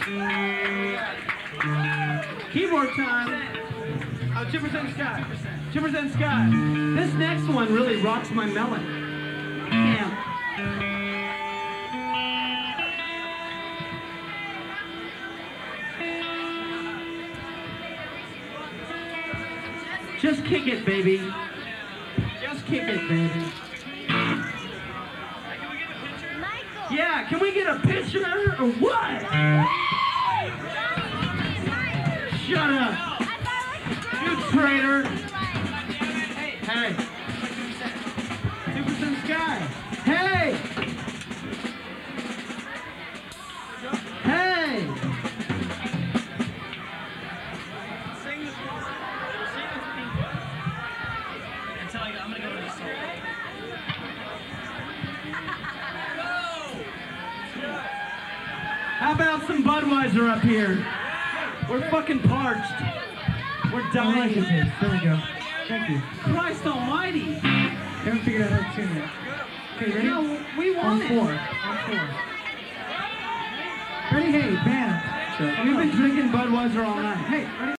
Keyboard time. Oh, 2% Scott. 2% Scott. This next one really rocks my melon. Damn. Just kick it, baby. Just kick it, baby. Yeah, can we get a picture or what? Shut up. You traitor. Hey. 2% Sky. Hey. Hey. Sing this one. Sing this pink one. And tell you, I'm going to go to the soul. How about some Budweiser up here? We're fucking parched. We're dying. There we go. Thank you. Christ almighty. Haven't figured out how to tune it. Okay, ready? No, we want it. On 4. Ready? Hey, band. We've been drinking Budweiser all night. Hey, ready?